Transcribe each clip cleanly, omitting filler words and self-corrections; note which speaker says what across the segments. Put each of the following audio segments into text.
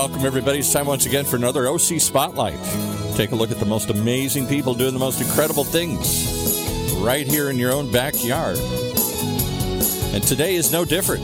Speaker 1: Welcome, everybody. It's time once again for another OC Spotlight. Take a look at the most amazing people doing the most incredible things right here in your own backyard. And today is no different.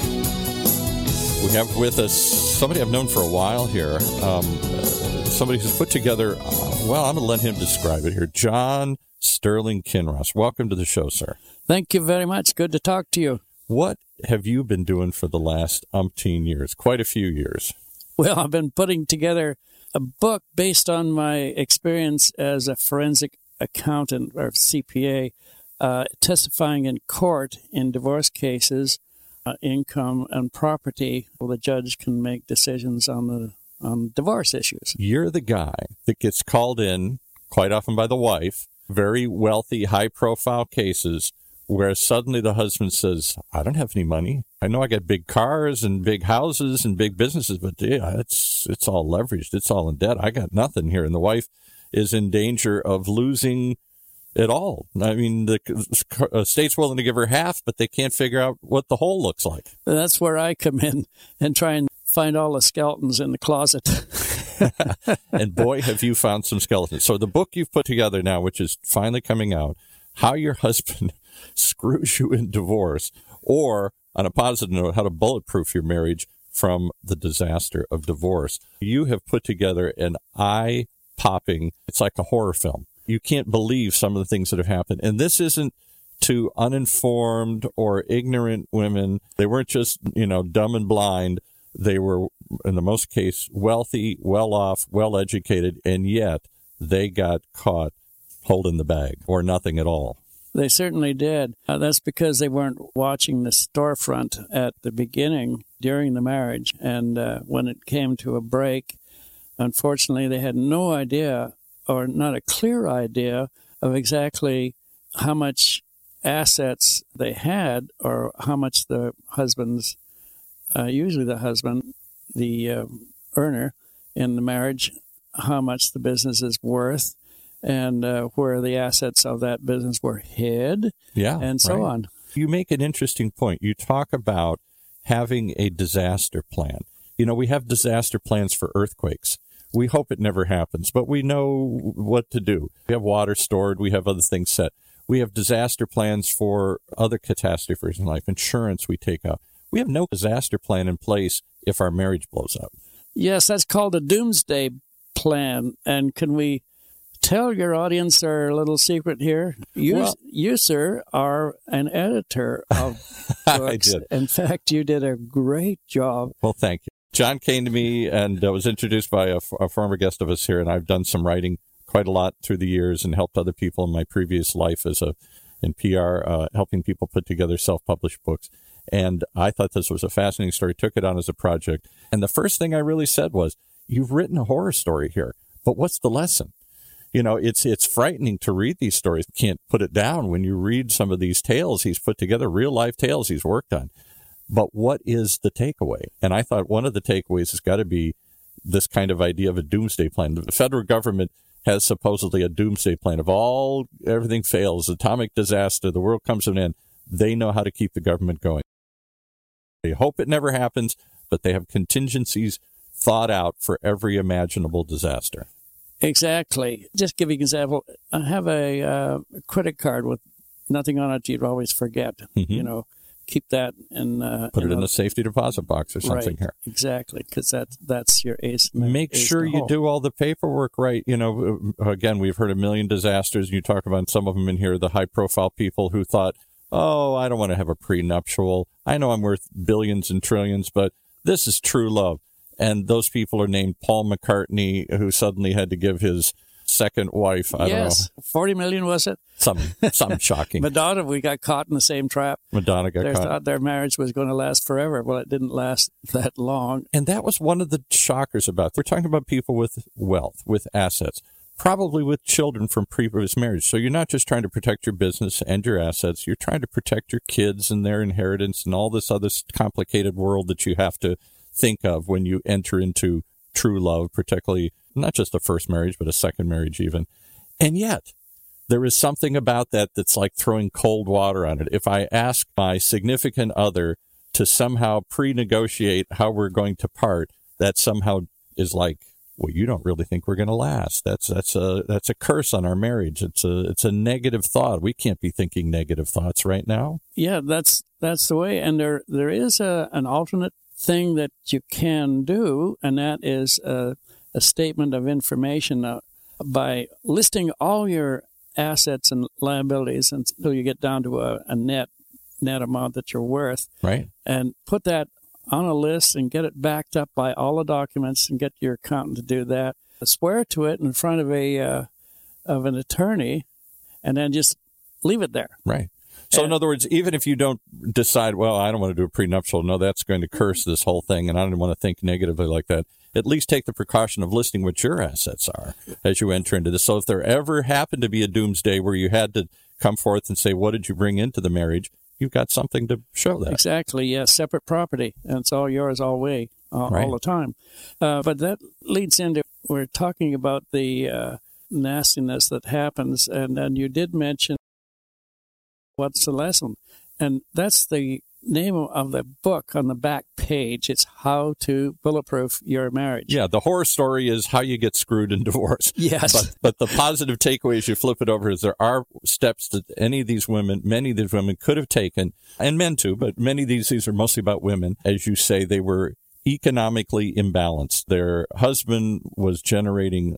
Speaker 1: We have with us somebody I've known for a while here. Somebody who's put together, I'm going to let him describe it here. John Sterling Kinross. Welcome to the show, sir.
Speaker 2: Thank you very much. Good to talk to you.
Speaker 1: What have you been doing for the last umpteen years? Quite a few years.
Speaker 2: Well, I've been putting together a book based on my experience as a forensic accountant or CPA, testifying in court in divorce cases, income and property. Well, the judge can make decisions on divorce issues.
Speaker 1: You're the guy that gets called in quite often by the wife, very wealthy, high-profile cases, where suddenly the husband says, I don't have any money. I know I got big cars and big houses and big businesses, but yeah, it's all leveraged. It's all in debt. I got nothing here. And the wife is in danger of losing it all. I mean, the state's willing to give her half, but they can't figure out what the whole looks like.
Speaker 2: That's where I come in and try and find all the skeletons in the closet.
Speaker 1: And boy, have you found some skeletons. So the book you've put together now, which is finally coming out, How Your Husband Screws You in Divorce, or on a positive note, how to bulletproof your marriage from the disaster of divorce. You have put together an eye-popping, it's like a horror film. You can't believe some of the things that have happened. And this isn't to uninformed or ignorant women. They weren't just, dumb and blind. They were, in the most case, wealthy, well-off, well-educated, and yet they got caught holding the bag or nothing at all.
Speaker 2: They certainly did. That's because they weren't watching the storefront at the beginning during the marriage. And when it came to a break, unfortunately, they had no idea or not a clear idea of exactly how much assets they had or how much the husband's, usually the husband, the earner in the marriage, how much the business is worth. And where the assets of that business were hid, and so on. You
Speaker 1: make an interesting point. You talk about having a disaster plan. We have disaster plans for earthquakes. We hope it never happens, but we know what to do. We have water stored. We have other things set. We have disaster plans for other catastrophes in life. Insurance we take out. We have no disaster plan in place if our marriage blows up.
Speaker 2: Yes, that's called a doomsday plan. And can we tell your audience our little secret here? You, sir, are an editor of books.
Speaker 1: I did.
Speaker 2: In fact, you did a great job.
Speaker 1: Well, thank you. John came to me and was introduced by a former guest of us here, and I've done some writing quite a lot through the years and helped other people in my previous life in PR, helping people put together self-published books. And I thought this was a fascinating story, took it on as a project. And the first thing I really said was, you've written a horror story here, but what's the lesson? It's frightening to read these stories. You can't put it down when you read some of these tales he's put together, real-life tales he's worked on. But what is the takeaway? And I thought one of the takeaways has got to be this kind of idea of a doomsday plan. The federal government has supposedly a doomsday plan. If everything fails, atomic disaster, the world comes to an end, they know how to keep the government going. They hope it never happens, but they have contingencies thought out for every imaginable disaster.
Speaker 2: Exactly. Just give you an example. I have a credit card with nothing on it you'd always forget.
Speaker 1: Mm-hmm.
Speaker 2: Keep that and
Speaker 1: put it in the safety deposit box or something
Speaker 2: right,
Speaker 1: here.
Speaker 2: Exactly, because that's your ace.
Speaker 1: Make sure you do all the paperwork right. Again, we've heard a million disasters. You talk about some of them in here, the high-profile people who thought, oh, I don't want to have a prenuptial. I know I'm worth billions and trillions, but this is true love. And those people are named Paul McCartney, who suddenly had to give his second wife, I don't know.
Speaker 2: 40 million, was it?
Speaker 1: Some shocking.
Speaker 2: Madonna, we got caught in the same trap.
Speaker 1: Madonna got caught.
Speaker 2: Thought their marriage was going to last forever. Well, it didn't last that long.
Speaker 1: And that was one of the shockers about it. We're talking about people with wealth, with assets, probably with children from previous marriage. So you're not just trying to protect your business and your assets. You're trying to protect your kids and their inheritance and all this other complicated world that you have to think of when you enter into true love, particularly not just a first marriage, but a second marriage even. And yet, there is something about that that's like throwing cold water on it. If I ask my significant other to somehow pre-negotiate how we're going to part, that somehow is like, well, you don't really think we're going to last. That's a curse on our marriage. It's a negative thought. We can't be thinking negative thoughts right now.
Speaker 2: Yeah, that's the way. And there is an alternate thing that you can do, and that is a statement of information by listing all your assets and liabilities until you get down to a net amount that you're worth.
Speaker 1: Right.
Speaker 2: And put that on a list and get it backed up by all the documents and get your accountant to do that. Swear to it in front of of an attorney, and then just leave it there.
Speaker 1: Right. So in other words, even if you don't decide, well, I don't want to do a prenuptial, no, that's going to curse this whole thing, and I don't want to think negatively like that, at least take the precaution of listing what your assets are as you enter into this. So if there ever happened to be a doomsday where you had to come forth and say, what did you bring into the marriage, you've got something to show that.
Speaker 2: Exactly, yeah, separate property, and it's all yours all the time. But that leads into, we're talking about the nastiness that happens, and then you did mention what's the lesson, and that's the name of the book on the back page. It's How to Bulletproof Your Marriage.
Speaker 1: Yeah, the horror story is how you get screwed in divorce.
Speaker 2: Yes.
Speaker 1: But the positive takeaway as you flip it over is there are steps that many of these women could have taken, and men too, but many of these are mostly about women. As you say, they were economically imbalanced. Their husband was generating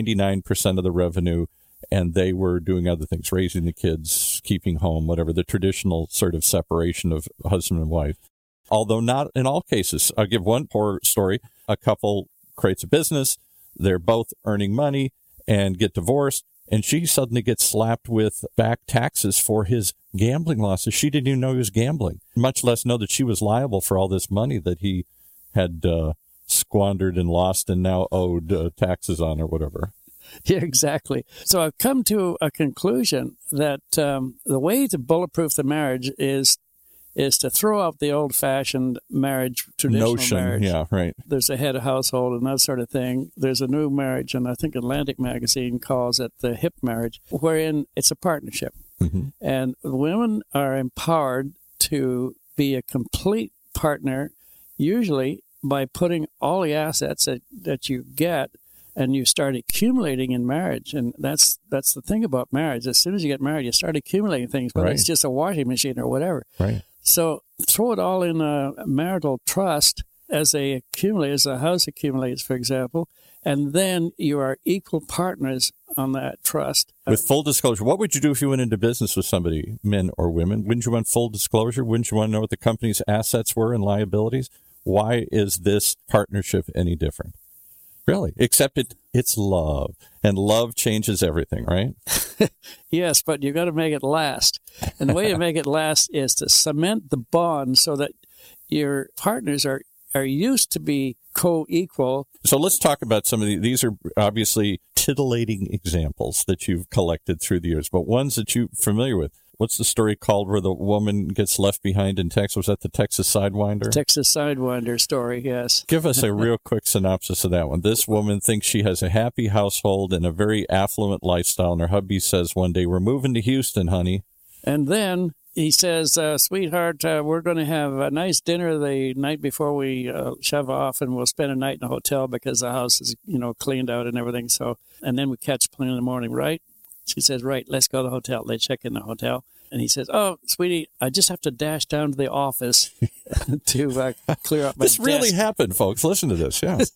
Speaker 1: 99% of the revenue, and they were doing other things, raising the kids, keeping home, whatever, the traditional sort of separation of husband and wife. Although not in all cases. I'll give one horror story. A couple creates a business. They're both earning money and get divorced. And she suddenly gets slapped with back taxes for his gambling losses. She didn't even know he was gambling, much less know that she was liable for all this money that he had squandered and lost and now owed taxes on or whatever.
Speaker 2: Yeah, exactly. So I've come to a conclusion that the way to bulletproof the marriage is to throw out the old-fashioned marriage, traditional marriage.
Speaker 1: Yeah, right.
Speaker 2: There's a head of household and that sort of thing. There's a new marriage, and I think Atlantic Magazine calls it the hip marriage, wherein it's a partnership.
Speaker 1: Mm-hmm.
Speaker 2: And women are empowered to be a complete partner, usually by putting all the assets that you get and you start accumulating in marriage. And that's the thing about marriage. As soon as you get married, you start accumulating things, but it's just a washing machine or whatever.
Speaker 1: Right.
Speaker 2: So throw it all in a marital trust as they accumulate, as the house accumulates, for example, and then you are equal partners on that trust.
Speaker 1: With full disclosure, what would you do if you went into business with somebody, men or women? Wouldn't you want full disclosure? Wouldn't you want to know what the company's assets were and liabilities? Why is this partnership any different? Really, except it's love, and love changes everything, right?
Speaker 2: Yes, but you got to make it last. And the way to make it last is to cement the bond so that your partners are used to be co-equal.
Speaker 1: So let's talk about some of these are obviously titillating examples that you've collected through the years, but ones that you're familiar with. What's the story called where the woman gets left behind in Texas? Was that the Texas Sidewinder?
Speaker 2: Texas Sidewinder story, yes.
Speaker 1: Give us a real quick synopsis of that one. This woman thinks she has a happy household and a very affluent lifestyle, and her hubby says one day, "We're moving to Houston, honey."
Speaker 2: And then he says, "Sweetheart, we're going to have a nice dinner the night before we shove off, and we'll spend a night in a hotel because the house is, cleaned out and everything. So, and then we catch a plane in the morning, right?" She says, "Right, let's go to the hotel." They check in the hotel. And he says, "Oh, sweetie, I just have to dash down to the office to clear up my
Speaker 1: This really
Speaker 2: desk."
Speaker 1: happened, folks. Listen to this, yeah.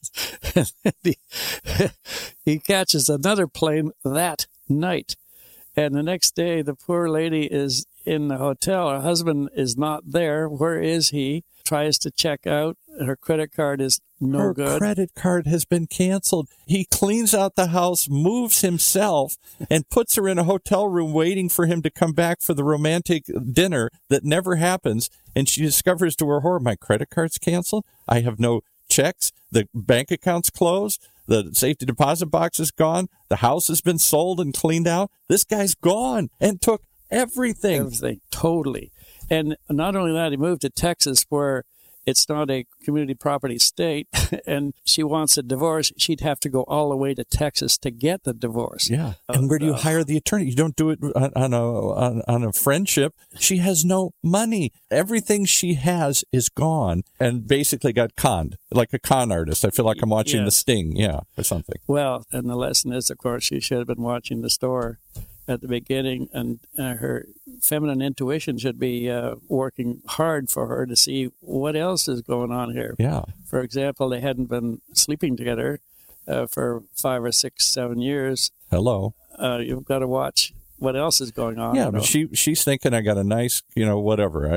Speaker 2: He catches another plane that night. And the next day, the poor lady is in the hotel. Her husband is not there. Where is he? Tries to check out. Her credit card is no good.
Speaker 1: Her credit card has been canceled. He cleans out the house, moves himself, and puts her in a hotel room waiting for him to come back for the romantic dinner that never happens. And she discovers to her horror, my credit card's canceled. I have no checks. The bank account's closed. The safety deposit box is gone. The house has been sold and cleaned out. This guy's gone and took everything.
Speaker 2: Everything, totally. And not only that, he moved to Texas where it's not a community property state, and she wants a divorce, she'd have to go all the way to Texas to get the divorce.
Speaker 1: Yeah. And where do you hire the attorney? You don't do it on a friendship. She has no money. Everything she has is gone and basically got conned, like a con artist. I feel like I'm watching The Sting, or something.
Speaker 2: Well, and the lesson is, of course, she should have been watching the store at the beginning, and her feminine intuition should be working hard for her to see what else is going on here.
Speaker 1: Yeah.
Speaker 2: For example, they hadn't been sleeping together for 5 or 6, 7 years.
Speaker 1: Hello.
Speaker 2: You've got to watch what else is going on.
Speaker 1: Yeah, but she's thinking, I got a nice, whatever.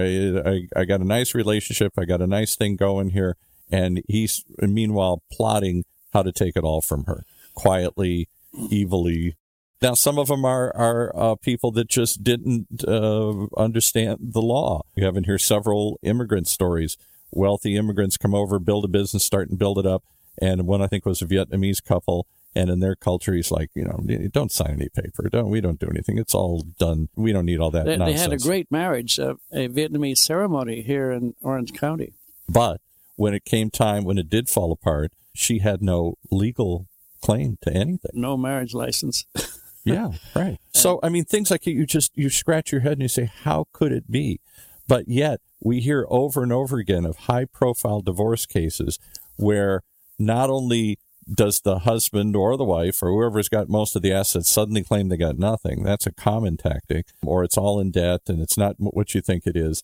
Speaker 1: I got a nice relationship. I got a nice thing going here. And he's, meanwhile, plotting how to take it all from her, quietly, evilly. Now, some of them are people that just didn't understand the law. You have in here several immigrant stories. Wealthy immigrants come over, build a business, start and build it up. And one, I think, was a Vietnamese couple. And in their culture, he's like, don't sign any paper. We don't do anything. It's all done. We don't need all that nonsense.
Speaker 2: They had a great marriage, a Vietnamese ceremony here in Orange County.
Speaker 1: But when it came time, when it did fall apart, she had no legal claim to anything.
Speaker 2: No marriage license.
Speaker 1: Yeah, right. So, I mean, things like you scratch your head and you say, how could it be? But yet we hear over and over again of high-profile divorce cases where not only does the husband or the wife or whoever's got most of the assets suddenly claim they got nothing. That's a common tactic. Or it's all in debt and it's not what you think it is.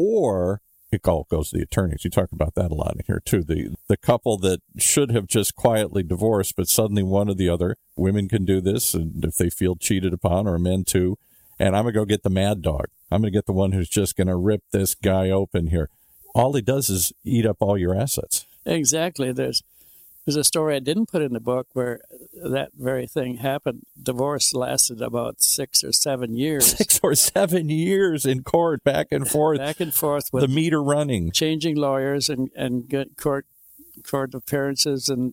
Speaker 1: Or it all goes to the attorneys. You talk about that a lot in here, too. The couple that should have just quietly divorced, but suddenly one or the other, women can do this, and if they feel cheated upon, or men too, and I'm going to go get the mad dog. I'm going to get the one who's just going to rip this guy open here. All he does is eat up all your assets.
Speaker 2: Exactly. There's a story I didn't put in the book where that very thing happened. Divorce lasted about 6 or 7 years.
Speaker 1: 6 or 7 years in court, back and forth.
Speaker 2: Back and forth with
Speaker 1: the meter running.
Speaker 2: Changing lawyers and good court appearances and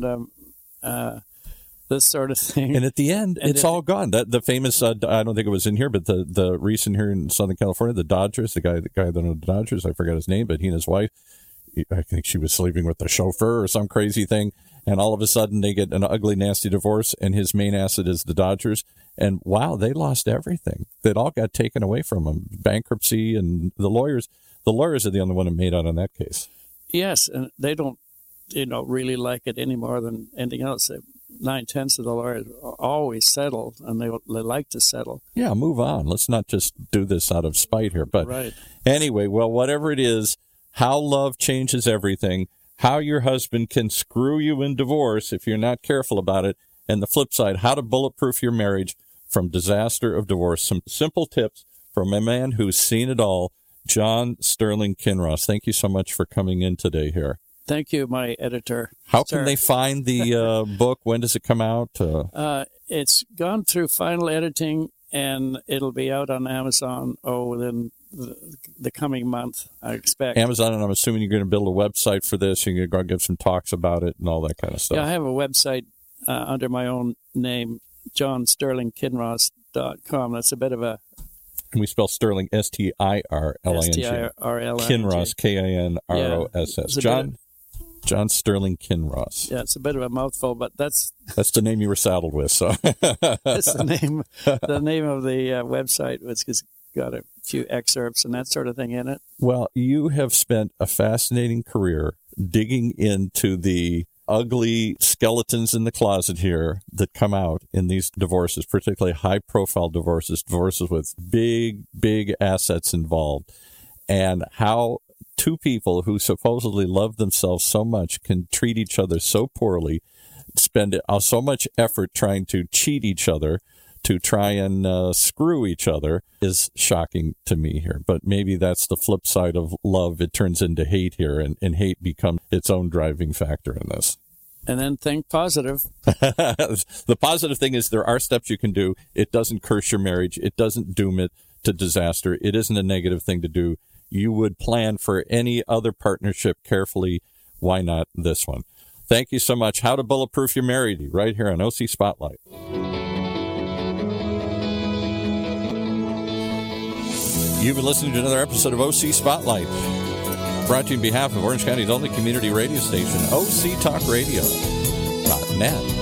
Speaker 2: this sort of thing.
Speaker 1: And at the end, it's all gone. The famous, I don't think it was in here, but the recent here in Southern California, the Dodgers, the guy that owned the Dodgers, I forgot his name, but he and his wife, I think she was sleeping with the chauffeur or some crazy thing. And all of a sudden they get an ugly, nasty divorce and his main asset is the Dodgers. And wow, they lost everything. That all got taken away from them. Bankruptcy, and the lawyers are the only one who made out on that case.
Speaker 2: Yes. And they don't, really like it any more than anything else. 9/10 of the lawyers always settle, and they like to settle. Yeah,
Speaker 1: move on. Let's not just do this out of spite here. But
Speaker 2: right.
Speaker 1: Anyway, well, whatever it is, how love changes everything, how your husband can screw you in divorce if you're not careful about it, and the flip side, how to bulletproof your marriage from disaster of divorce. Some simple tips from a man who's seen it all, John Sterling Kinross. Thank you so much for coming in today here.
Speaker 2: Thank you, my editor.
Speaker 1: How can they find the book? When does it come out?
Speaker 2: It's gone through final editing, and it'll be out on Amazon within the coming month, I expect.
Speaker 1: Amazon, and I'm assuming you're going to build a website for this. You're going to give some talks about it and all that kind of stuff.
Speaker 2: Yeah, I have a website under my own name, johnsterlingkinross.com. That's a bit of a...
Speaker 1: And we spell Sterling, S-T-I-R-L-I-N-G.
Speaker 2: S-T-I-R-L-I-N-G.
Speaker 1: Kinross, K-I-N-R-O-S-S. John Sterling Kinross.
Speaker 2: Yeah, it's a bit of a mouthful, but that's
Speaker 1: the name you were saddled with. So
Speaker 2: that's the name of the website, which has got a few excerpts and that sort of thing in it.
Speaker 1: Well, you have spent a fascinating career digging into the ugly skeletons in the closet here that come out in these divorces, particularly high-profile divorces with big, big assets involved, and how two people who supposedly love themselves so much can treat each other so poorly, spend so much effort trying to cheat each other, to try and screw each other, is shocking to me here. But maybe that's the flip side of love. It turns into hate here, and hate becomes its own driving factor in this.
Speaker 2: And then think positive.
Speaker 1: The positive thing is there are steps you can do. It doesn't curse your marriage. It doesn't doom it to disaster. It isn't a negative thing to do. You would plan for any other partnership carefully. Why not this one? Thank you so much. How to Bulletproof Your Marriage, right here on OC Spotlight. You've been listening to another episode of OC Spotlight. Brought to you on behalf of Orange County's only community radio station, OCTalkRadio.net.